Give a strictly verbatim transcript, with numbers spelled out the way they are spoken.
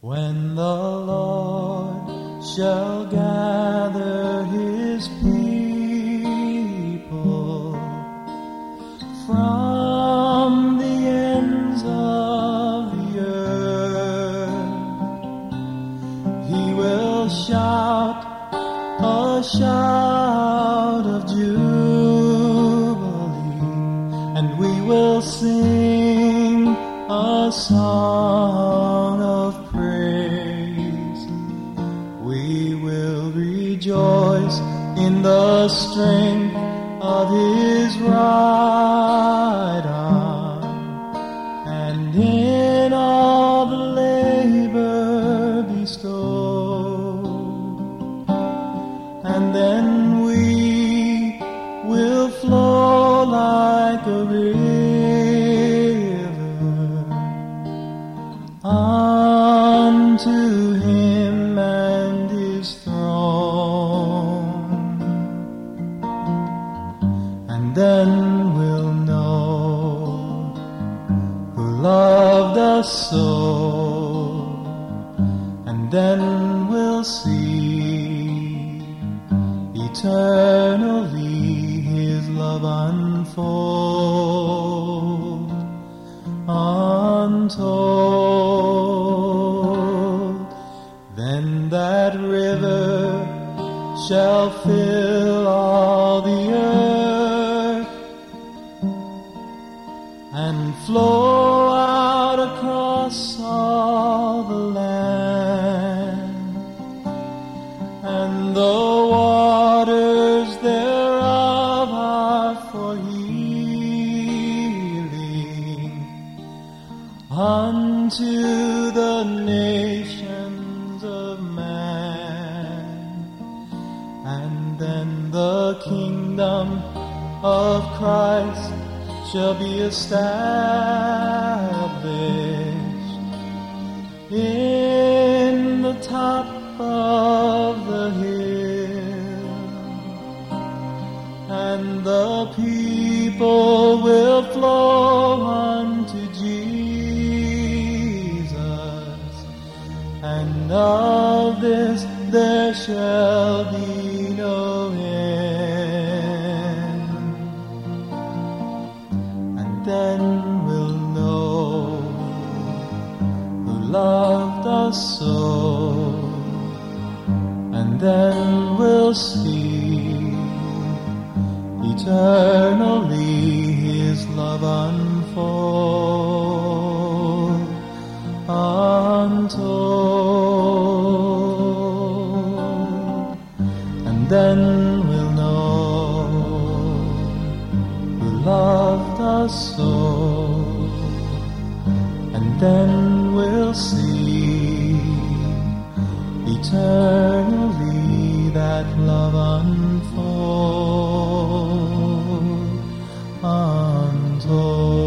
When the Lord shall gather his people from the ends of the earth, he will shout a shout of jubilee, and we will sing a song of praise. We will rejoice in the strength of his right arm, and in all the labor bestowed. And then we will flow like a river unto him and his throne. And then we'll know who loved us so, and then we'll see eternally his love unfold, untold. Then that river shall fill all the earth and flow out across all the land, and the waters thereof are for healing unto the nations of man. And then the kingdom of Christ shall be established in the top of the hill, and the people will flow unto Jesus, and of this there shall be no end. And then we'll know who loved us so, and then we'll see eternally his love unfold, untold. And then we'll know who loved us so, and then we'll see eternally that love unfold, untold.